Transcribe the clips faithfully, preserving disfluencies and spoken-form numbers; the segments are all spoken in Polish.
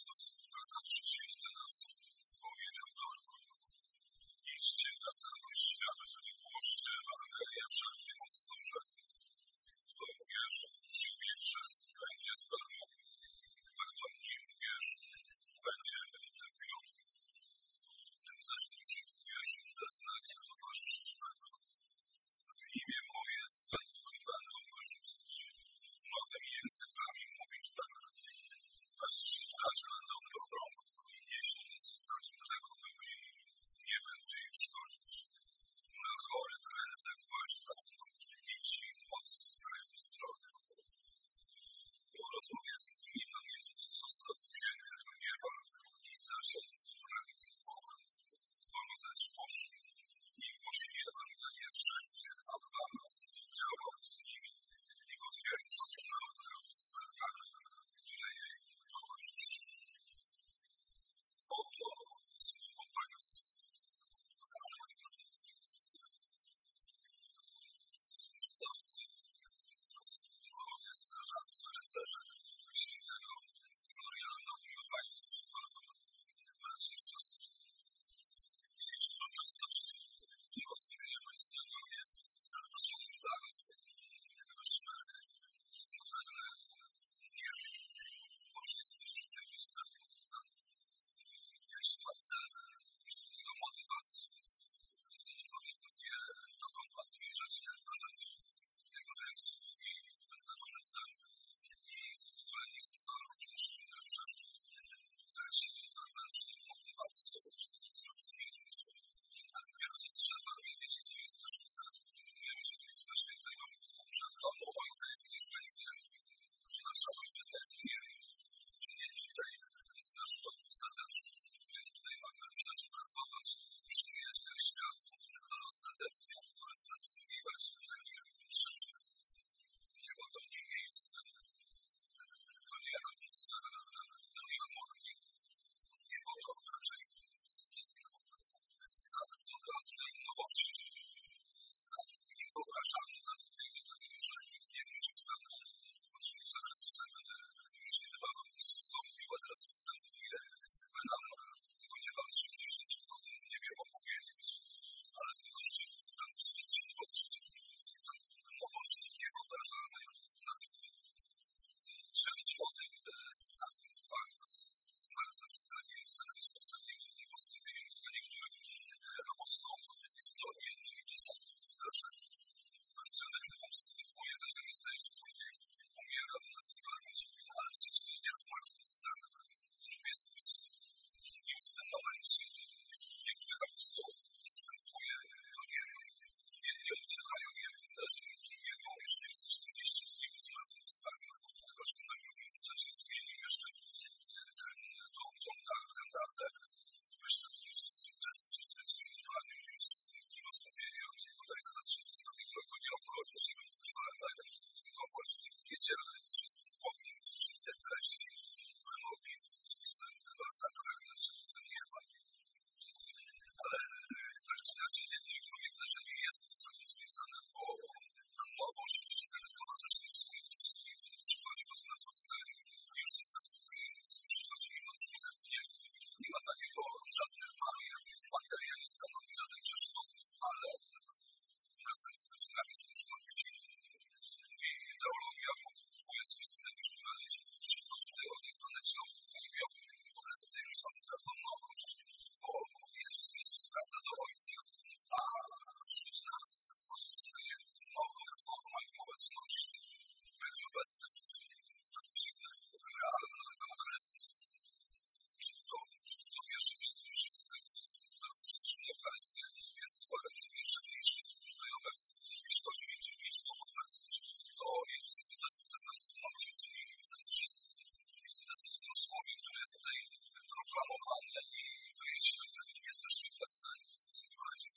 Jezus, ukazawszy się dla nas, powiedział do nich: idźcie na cały świat i głoście Ewangelię wszelkiemu stworzeniu. Kto uwierzy, przyjmie chrzest, będzie zbawiony, a kto nie uwierzy, będzie potępiony. Tym zaś, którzy uwierzą, te znaki towarzyszyć będą. W imię moje duchy będą wyrzucać, nowymi językami mówić będą, a czytać będą dobrą i jeśli zaklętego wymieni, nie będzie ich szkodzić. Na chorych ręce kłaść będą i ci odzyskają zdrowie. Po rozmowie z nimi Pan Jezus został wzięty do nieba i zasiadł po prawicy Boga. On zaś poszedł i głosili Ewangelię wszędzie, a Pan współdziałał z nimi i potwierdzał naukę znakami, które jej towarzyszyły. Oto słowo Pańskie. Służbowcy, duchowie strażacy, rycerze świętego Floriana umiłowali przykładu braci i siostry. Dzisiejsza uroczystość Miłosierdzia Pańskiego jest zaproszeniem dla nas, abyśmy nagle nie poszli z życiem i chcemy. Jeśli ma cel, jeśli ma tego motywację, to wtedy człowiek wie, dokąd ma zmierzać, jak ma żyć. Jako, że jak sługi wyznaczony cel i zbudownictwa też inne przeszkód, traci wewnętrzną motywację, żeby cel zmierzyć. Ale pierwsze trzeba wiedzieć, co jest naszym celem. Umiemy się z Pisma Świętego, że w domu Ojca jest mieszkanie wielu, że nasza Ojczyzna jest w niebie, że nie tutaj jest nasz dom ostateczny, gdyż tutaj mamy żyć, pracować, że nie jest ten świat, ale ostatecznie zasługiwać na niebie życie. Niebo to nie miejsce, to nie atmosfera, to nie chmurki. Niebo to raczej stan, stan totalnej nowości, stan niewyobrażalny dla człowieka, dlatego że nikt nie wrócił stamtąd. Choć Jezusa Chrystusa już niebawem zstąpił, a teraz wstępuje, by nam tego nieba przybliżyć, o tym niebie opowiedzieć. Ale z pewnością stan szczęśliwości, stan nowości niewyobrażalnej dla człowieka. Świadczy o tym sam fakt zmartwychwstania Jezusa Chrystusa i w niepostąpieniu dla niektórych apostołów. Jest to jedno i to samo wydarzenie. We wcieleniu ustępuje, jeżeli staje się człowiek, umiera na śmierć, ale trzeciego dnia zmartwychwstania. Grób jest pusty. I już w tym momencie niektórych apostołów wstępuje do nieba. Jedni oddzielają jedno wydarzenie drugiego, jeszcze jest czterdzieści dni po zmartwychwstaniu. Kościół na w międzyczasie zmienił jeszcze ten, tą, tą, tę datę. Myślę, że wszyscy uczestniczy w tym świętowaniu już chwilostąpienie od bodajże dwa tysiące czwartego roku nie obchodzi się w czwartek, tylko właśnie w niedzielę wszyscy mogli usłyszeć te treści, które mogli w związku z tym chyba zapragnąć że nieba. Ale tak czy inaczej jedno i drugie wydarzenie jest ze sobą związane, bo ta nowość towarzyszy swoim stosunkiem, kiedy przychodzi po zmartwychwstaniu i już jest zastępujący, przychodzi mimo drzwi zamknięte. Nie ma dla niego żadnych barier, materia nie stanowi żadnej przeszkody, ale razem z przyczynami służbowości mówi teologia, bo próbuje sobie z tym jakoś poradzić, że chodzi tutaj o tak zwane ciało wyjmiowe, reprezentujące pewną nowość, bo Jezus Chrystus wraca do Ojca, a wśród nas pozostaje w nowych formach obecności. Będzie obecny w sposób prawdziwy, realny, Eucharystii. Czy to, czy w to wierzymy, że jest Eucharystia, przyszliśmy Eucharystię, więc uważam, że wierzymy, że jest tutaj obecny. Jeśli chodzi o liturgiczną obecność, to Jezus jest obecny też na wspólnocie, czyli w nas wszystkich. Jest obecny w tym słowie, które jest tutaj proklamowane i wyjaśnione. Jest wreszcie obecny, co najbardziej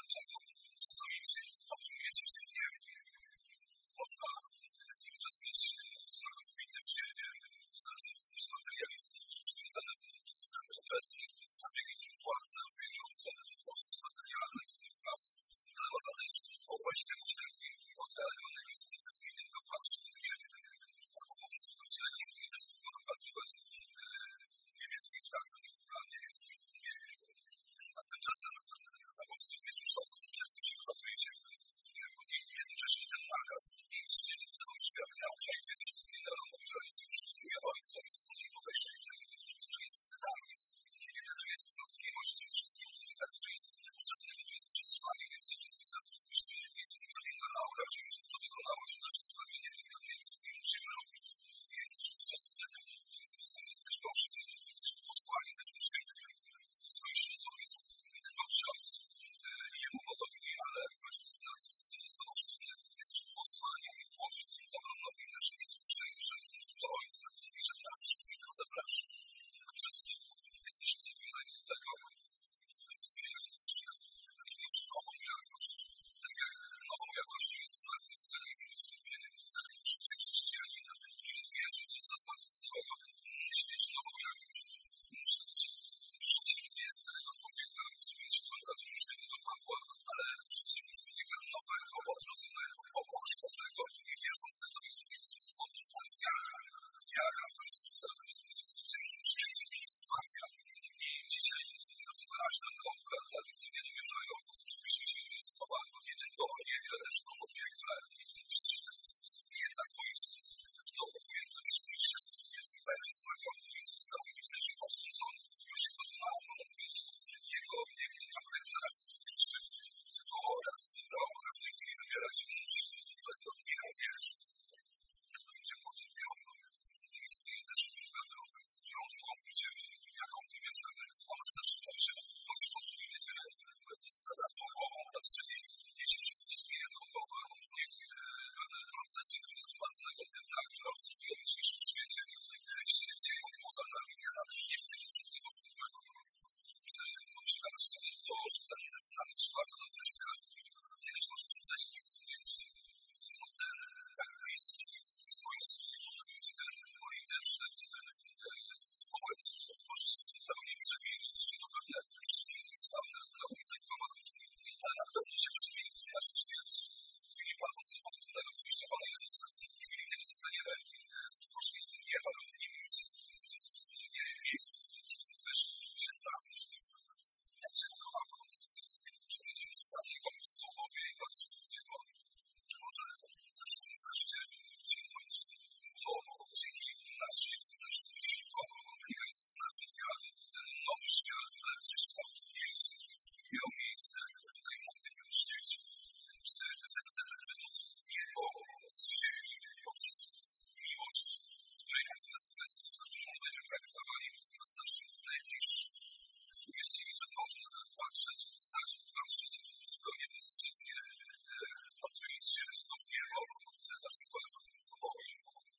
dlaczego stoicie, wpatrujecie się w niebo. Można cały czas mieć wzrok wbity w ziemię, znaczy być materialistą, związany z nowoczesnym, zabiegać o władzę, o pieniądze, o rzeczy materialne, czy klasy, ale można też popaść w jakiś taki odrealniony mistycyzm i tylko patrzeć w niebo. Po prostu myślenie i też tylko wypatrywać e, niemieckich ptaków na niebieskim niebie. A tymczasem apostoł nie słyszał, czego się wpatrujecie w niebo i jednocześnie ten nakaz idźcie do cały świat, nauczajcie wszystkich narodów, granicy uczciwia Ojca i Syna i Ducha Świętego. Jaki to jest dynamizm, jaka to jest możliwość tym wszystkim, jaki to jest jakie to jest przesłanie, więc to jest pisane, myśmy nie spojrzeli na laura, że już to wykonało się nasze zbawienie, to nie musimy robić. Nie jesteśmy wszyscy, w związku z tym, że jesteśmy ochrzczeni, jesteśmy posłani też do świata, swoim środowisku, nie tylko ksiądz i jemu podobni, ale każdy z nas, kto został ochrzczony, jesteśmy posłani i głosić tym dobrą nowinę, że Jezus żyje, że wrócił do Ojca i że nas wszystkich go zaprasza. A przez to jesteśmy zobowiązani do tego, że zmieniać ten świat, znaczy mieć nową jakość. Tak jak nową jakością jest zmartwychwstanie i udostępnienie, tak życie chrześcijanina, który wierzy w Jezusa zmartwychwstałego, musi mieć nową jakość. Musi być życiem nie starego człowieka, musi mieć kontaktu świętego Pawła, ale życiem człowieka nowego, odrodzonego, ochrzczonego i wierzącego w Jezusa. Bo ta wiara, wiara w Chrystusa, to jest zwyciężył śmierć i zbawia. I dzisiaj jest bardzo wyraźna nauka dla tych, co nie dowierzają, że Piśmie Świętym jest mowa nie tylko o niebie, ale też o piekle, że istnieje ta twoistność. Kto uwierzy, że jest wierzy, będzie zbawiony, już został w tym sensie osądzony, już się dokonało, można powiedzieć, jego, jego tam deklaracji. Oczywiście, że to raz wybrał, w każdej chwili wybierać musi, dlatego nie uwierzy. Jak będzie potem biorą, zatem istnieje też druga droga, którą drogą pójdziemy, jaką wybierzemy, a może zaczynamy się od spodu i będziemy zadatową patrzyli, jeśli wszystko zmienia dookoła, niech pewne procesy, które są bardzo negatywne, a które obserwujemy w dzisiejszym świecie, się dzieją poza nami, ja na to nie chcę mieć żadnego wpływu. Czy pomyślamy sobie to, że ten znany ci bardzo dobrze świat, kiedyś może przestać istnieć, zarówno ten tak bliski, swojski, czy ten polityczny, czy ten społeczny, może się zupełnie przemienić, czy to pewne przemienić już dawne na ulicach Komarówki, ale na pewno się przemienić w naszym śmierci. W chwili powtórnego przyjścia Pana Jezusa, w chwili, kiedy zostaniemy zaproszeni do nieba, by w nim już w tym wspólnie miejscu, w którym możemy też się znaleźć. Jak się zachowamy z tym wszystkim? Czy będziemy stali Jego mistrzowie i patrzyli w niebo? Czy może zaczniemy wreszcie ciągnąć to dzięki naszej, naszym wysiłkom, wynikającym z naszej wiary, ten nowy świat, lepszy świat już miał miejsce tutaj na tym świecie. Czy zechcemy wymóc niebo z ziemi poprzez miłość, której uczy nas Chrystus, którą będziemy praktykowali wobec naszych najbliższych. Uwierzcie mi, że można tak patrzeć, stać patrzeć zupełnie bezczynnie, wpatrując się czy to w niebo, czy na przykład w ogień.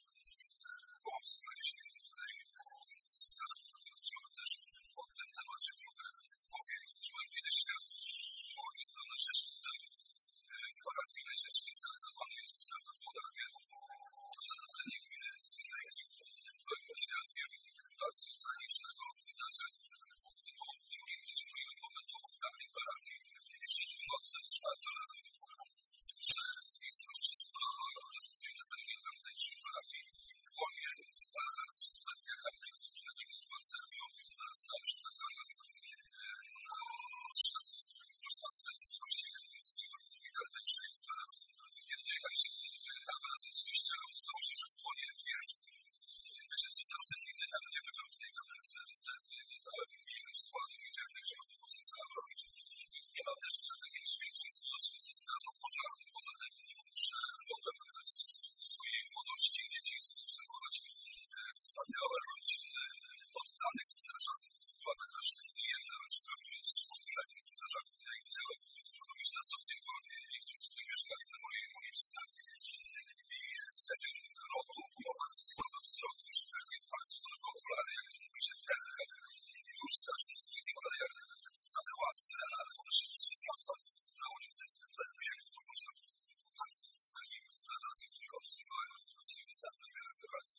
Bo słuchajcie się tutaj strażnicy, które chciałem też o tym temacie trochę powiedzieć. Byłem kiedyś świadkiem, bo niespełna sześć lat temu w parafii Najświętszej Serca Pana Jezusa we Włodach, na terenie gminy Zwileki. Byłem świadkiem bardzo tragicznego wydarzenia. Po drugim tydzień mojego pobytu w tamtej parafii w środku nocy czwartego, że w miejscowości Sudowa, leżącej na terenie tamtejszej parafii, płonie stara, stuletnia kaplica, która kiedyś była cerkwią, ale stała przekazana na odszedł duszpasterski Kościoła katolickiego i tamtejszej parafii. Kiedy dojechaliśmy tam razem z kościołem, okazało się, że płonie wieża. Ja się przyznam, że nigdy tam nie byłem w tej kaplicy, więc nie, nie znałem jej składu, nie wiedziałem, jak się to można robić. Nie mam też żadnej większej sytuacji ze strażą pożarną, poza tym, że mogłem w swojej młodości i dzieciństwie obserwować wspaniałe rodziny oddanych strażaków. Była taka szczególnie jedna rodzina, w której trzyletnich strażaków, ja ich widziałem robić na co dzień, bo niektórzy z nich mieszkali na mojej uliczce. I senior rodu miał bardzo słaby wzrok, już takie bardzo drogie okulary, jak to mówi się, telka. I już starszy człowiek, ale jak zawała syrena, to on się przyniosła na ulicy, lepiej to można tacy byli strażacy, którzy obsługiwają właściwie sam nie miałem okazji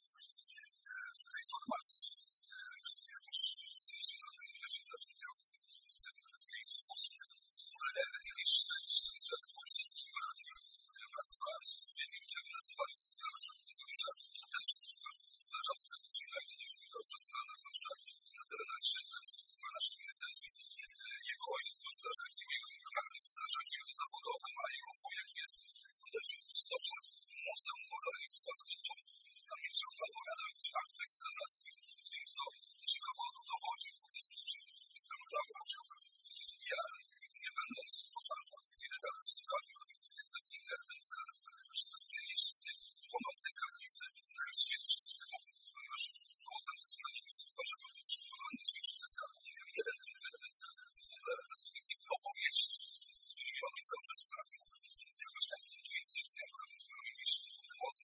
w tej formacji jakoś zniesiony dla udział w tym, w tej służbie. Ale miałem jakieś szczęście, że w poprzednim roku pracowałem z człowiekiem, którego nazywali strażem, dlatego że to też była strażacka rodzina, kiedyś dobrze znana, zwłaszcza na terenach średnicy, na naszej recenzji. Jego ojciec był strażakiem, jego brat jest strażakiem zawodowym, a jego wujek jest uderzył w stocznię Muzeum Pożarnictwa w Tytoniu. Tam nie trzeba opowiadać akcjach strażackich, w których to ciekawo dowodził, uczestniczył w tym działaniu. Ja, nigdy nie będąc pożarnym, kiedy tak szukałem, więc jednak konkretnym celem, żeby wynieść z tej płonącej kaplicy najświętszy sakrament, ponieważ koło tamte zmartwychwstała, żeby był przechowany najświętszy sakrament. Nie wiem, jeden konkretny cel, ale na skutek tych opowieści, którymi on mnie cały czas sprawił, jakoś tak intuicyjnie, może być miał jakieś moc,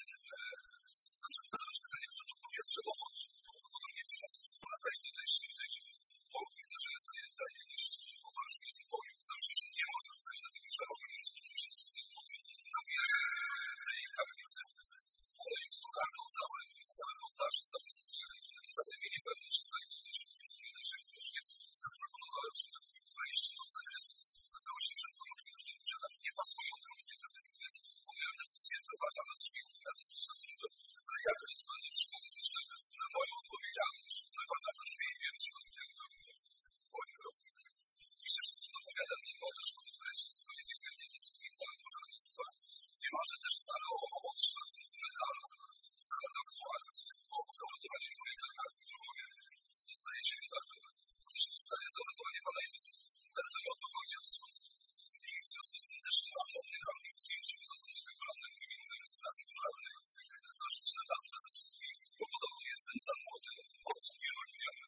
zacząłem zadawać pytanie, kto tu po pierwsze dowodzi, po drugie czy można wejść do tej świątyni, bo widzę, że jest zajęta i dość poważnie tym bowiem. Wydaje się, że nie może wejść, dlatego że organizm uczył się z tych ludzi na wieży tej kaplicy, ale już ogarnął całe, całe montaże, cały styl, zadymienie wewnętrzne, stali też po prostu nie dojrzeli, więc zaproponowałem, żeby wejść do zakrystii. Okazało się, że klucze, które posiadam, nie pasują do tej zakrystii, więc podjąłem decyzję, wyważam drzwi, ja to jest szacunek, ale jak to będę już mógł jeszcze na moją odpowiedzialność, wyważam drzwi i wiem, że robię moim robię. Oczywiście wszystko to opowiada mi o też podkreślić swoje wielkie zasługi dla pożarnictwa. Nie może też wcale o otrzymaniu medalu za aktualizację o zauratowanie człowieka, tak w głowie. Dostaje się medal, chociaż dostaje za uratowanie Pana Jezusa. Ale to nie o to chodzi absolutnie. I w związku z tym też nie mam żadnych ambicji, żeby zostać wybranym w imieniu straży pożarnej, złożyć na tamte zasługi, bo podobnie jestem za młody od wielu dniami.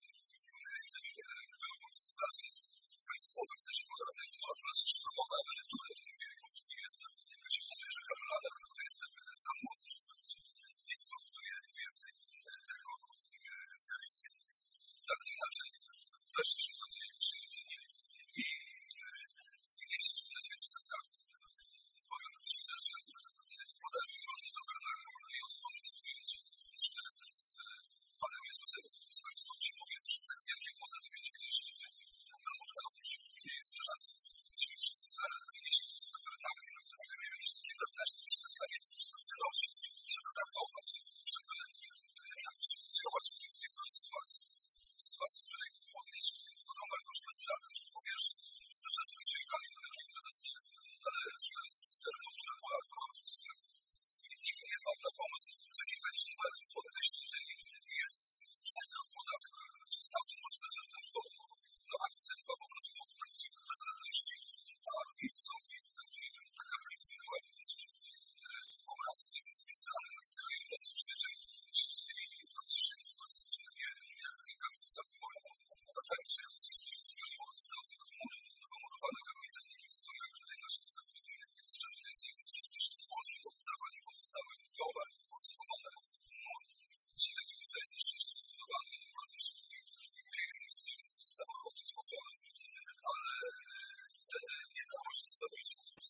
Był w straży państwowej, w straży pożarnej, to akurat szkołowa emerytury w tym wieku, w jakim jestem. Jak się mówi, że kamelanem, to jestem za młody, żeby być. Nic powoduje więcej tego zjawiska. Tak czy inaczej, weszliśmy do tej świątyni i wynieśliśmy na świecie sakrament. Powiem szczerze, że kiedy wpadałem właśnie do Bernardu i otworzyć, mówiąc, że z Panem Jezusem skończyło się powietrze, tak wielkie było zadymienie w tej świątyni. Ale udało mi się, później jest strażacy, myśmy wszyscy wynieśli do Bernardu, ale miałem jakieś takie wewnętrzne przyznanie, żeby wynosić, żeby ratować, żeby jakoś działać w tej, w tej całej sytuacji. Sytuacji, w której było widać, wygląda jakąś bezradność. Po pierwsze, strażacy przyjechali na kilka zasad, ale że jest cysterną, która była kochana. Nikt nie wpadł na pomysł, że kilkadziesiąt metrów od tej świątyni jest rzeka, woda w przystawku, może zaczerpnąć wodą. No akcja była po prostu akcją bezradności, a miejscowi, na których ta kaplica miała po prostu obraz wpisany nad krajobrazem życia, się zdziwili i patrzyli na strzenie, jak ta kaplica była w efekcie wszystko się zmieniło, zostało tylko mury, pomurowane kaplice w takich strojach, tutaj nasze zabudowanie, z czym więcej wszystko się złożyło, zawaliło, zostały gołe, odsłonione mury. Dzisiaj ta kaplica jest na szczęście wybudowana i to bardzo szybkim i pięknym stylu została odtworzona, ale wtedy nie dało się zrobić.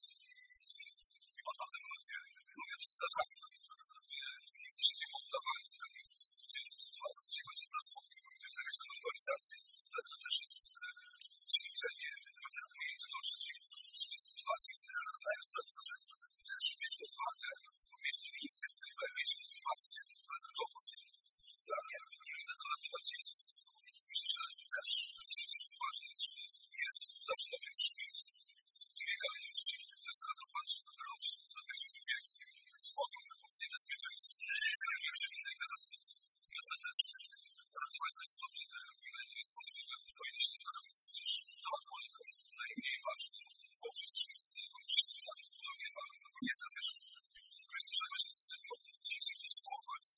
I poza tym mówię, mówię do strażaków, nigdy się nie poddawali w takich dziwnych sytuacjach, jeśli chodzi o zawody, jakaś tam rywalizacja, ale to też jest ćwiczenie pewnych umiejętności, żeby sytuacje realne zagrożenia, też mieć odwagę, mieć inicjatywę, mieć motywację, ale dowód. Dla mnie priorytet ratować Jezus. Myślę, że też w życiu ważne jest, żeby Jezus był zawsze na pierwszym miejscu. W drugiej kolejności to jest ratować ludzi, ratować człowieka, spokój, z niebezpieczeństw, z takiej czy innej katastrofy. I ostatecznie ratować też dobrze, ile to jest możliwe, bo jeśli tak, chociaż to akurat jest najmniej ważne, bo przecież nic z tego już no nie ma, nie zamierza. Myślę, że właśnie z tego dzisiejszego słowa, z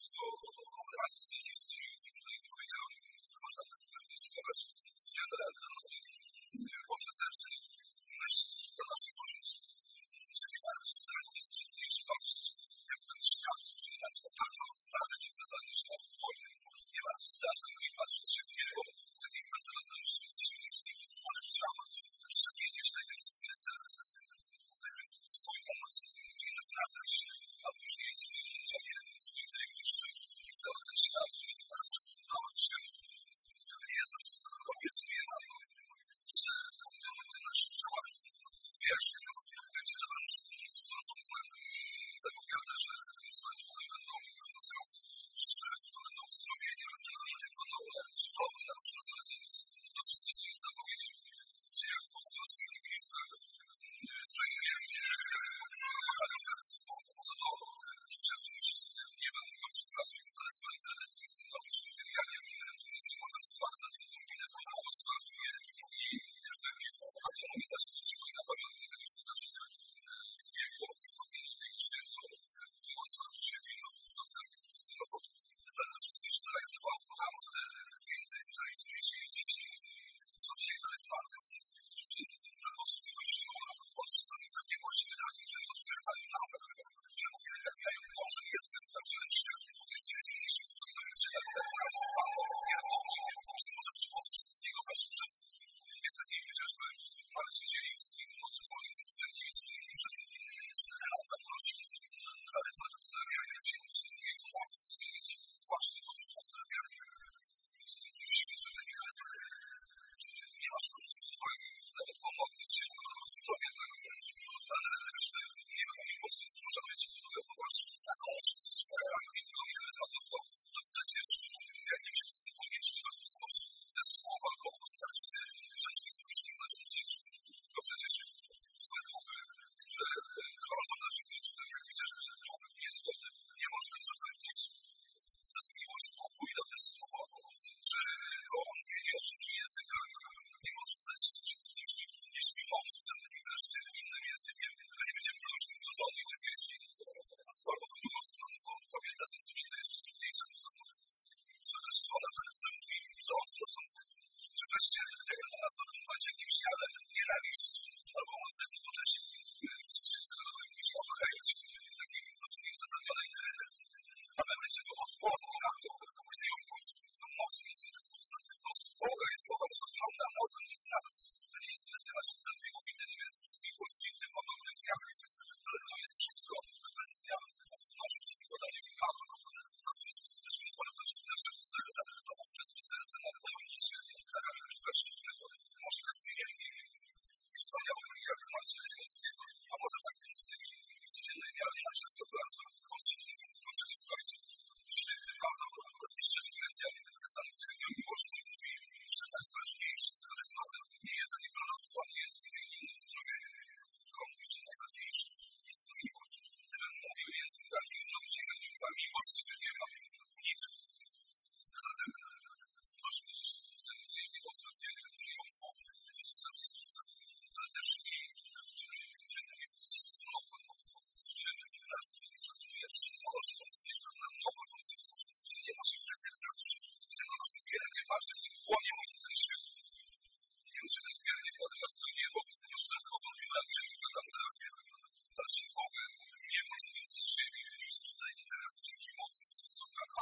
najpierw swój umysł, czyli nawracać się, a później swoje łączenie swoich najbliższych i cały ten świat, który jest naszym małym światem. Jezus obiecuje nam, że gdy naszym działaniom w wierze będzie towarzyszyło mnóstwo różnych. Zapowiada, że złe duchy będą wyrzucone, że będą uzdrowienia, i tym podobne, cudowne, nadprzyrodzone zjawiska. To wszystko, co jest zapowiedzią w dziejach apostolskich i listach, znajdujemy lokalizację co do czerpnięcia nie będę go przekazu, ale z mojej tradycji nowy świętym Janie jest poczęstowany za tą minę, błogosławię i wypił, a to mówię zawsze uczyło na pamiątkę tego wydarzenia w jego wspomnieniu, w jego święto błogosławił się wino do całych zdrowot. Ale to wszystko się zrealizowało tam wtedy, więcej realizuje się dzieci, są dzisiaj charyzmatycy, którzy na potrzeby Kościoła otrzymają takie właśnie rady, które potwierdzają naukę, które uwielbiają to, że jest ze sprawdzonym światem, że jest mniejszym uzdrowicielem, lekarzem, panem, mianownikiem, że może być od wszystkiego w waszym życiu. Jest taki chociażby Marcin Zieliński, młody człowiek ze Sterki, że cztery lata prosił charyzmat uzdrawiania i się utrzymuje w Polsce z Gliwicą właśnie poprzez uzdrawianie. I czy ty prosimy, że taki charyzmat, czy nie masz po prostu odwagi nawet pomodlić się o zdrowie dla kogoś, ale resztę nie ma możliwości, może być poważ taką szybką i tylko mi charyzmatoczką, to przecież w jakimś symbolicznym sposób te słowa mogą stać się rzeczywistością w naszym życiu. Bo przecież złe duchy, które krążą naszych ludzi, tak jak chociażby duch niezgody, nie można zapędzić przez miłość Bogu i dobre słowo, czy o mówienie obcymi językami nie może stać się rzeczywistością, jeśli mąż przemówi wreszcie innym językiem, a nie będzie prośnił do żony i do dzieci, a albo w drugą stronę, bo kobieta zrozumie to jeszcze trudniejsze, że wreszcie ona tak przemówi, że on zrozumie. Czy wreszcie jak ona nas zachować jakimś jadem nienawiści, albo on jednocześnie się tego jakimś odchajać w takiej po prostu nieuzasadnionej krytyce, a my będziemy odporni na to, czyją moc, no moc Jezusa Chrystusa. Bo z Boga jest mowa przegląda moc, a nie z nas. To nie jest kwestia naszych zabiegów i jedynie więc z miłości i tym podobnych zjawisk, ale to jest wszystko kwestia ufności i podania chwały, a w związku z tym też otwartości naszego serca, a wówczas to serce napełni się darami Ducha Świętego, może tak wielkimi i wspaniałymi jak Marcina Zielińskiego, a może tak prostymi i codziennymi, ale jakże bardzo potrzebnymi, bo przecież w końcu święty Paweł w liście do Koryntian, napisany w chybie miłości, mówi, że najważniejszym charyzmatem nie jest ani proroctwo, ani jest inne uzdrowienie, tylko mówi, że najważniejszym jest to miłość. Gdybym mówił językami ludźmi, a miłość by nie ma niczym. Zatem proszę dziś w tym dzień ostatniego triumfu Jezusa Chrystusa, ale też i w którym, w którym jest wszystko nowe, w którym nas przekonuje, że może istnieć pewna nowość w naszym życiu, że nie ma się tak jak zawsze, że nie ma się biernie patrzeć i płonie mój stary świat. Nie muszę tak biernie wpadać do niebo, już tak powątpiłem, że chyba tam trafię. Dalszym Bogiem nie może być z ziemi już tutaj i teraz dzięki mocy Chrystusa.